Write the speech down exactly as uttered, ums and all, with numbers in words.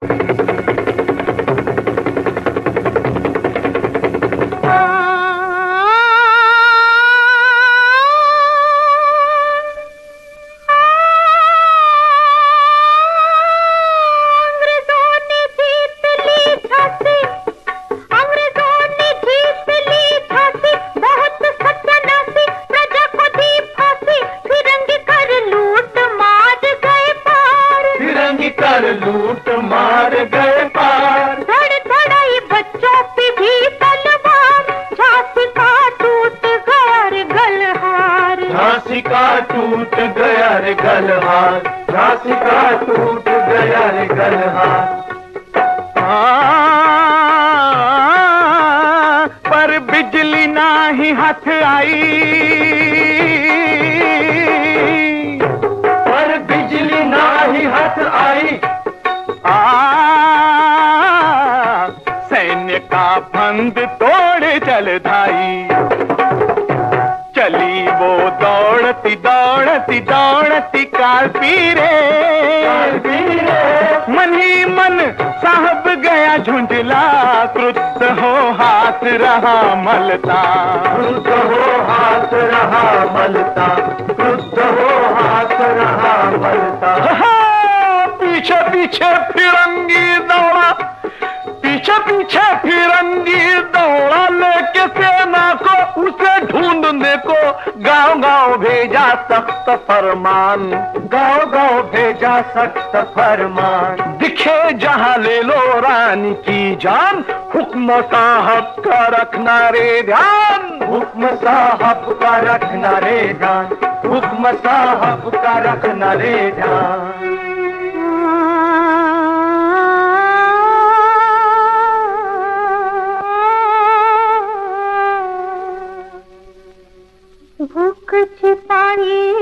लूट मार गए पार, धड़ धड़ाई बच्चों पे भी तलवार, झांसी का टूट गया रे गलहार, झांसी का टूट गया रे गलहार, झांसी का टूट गया रे गलहार। पर बिजली ना ही हाथ आई, पर बिजली ना ही हाथ आई, आ सैन्य का फंद तोड़ जलधाई, चली वो दौड़ती दौड़ती दौड़ती कालपी रे, मन ही मन साहब गया झुंझला, क्रुद्ध हो हाथ रहा मलता, क्रुद्ध हो हाथ रहा मलता, क्रुद्ध हो हाथ रहा मलता। पीछे पीछे फिरंगी दौड़ा, पीछे पीछे फिरंगी दौड़ा, लेके सेना को उसे ढूंढने को गांव गांव भेजा सख्त फरमान, गांव गांव भेजा सख्त फरमान, दिखे जहां ले लो रानी की जान, हुक्म साहब का रखना रे ध्यान, हुक्म साहब का रखना रे ध्यान, हुक्म साहब का रखना रे ध्यान। भूख छिपाई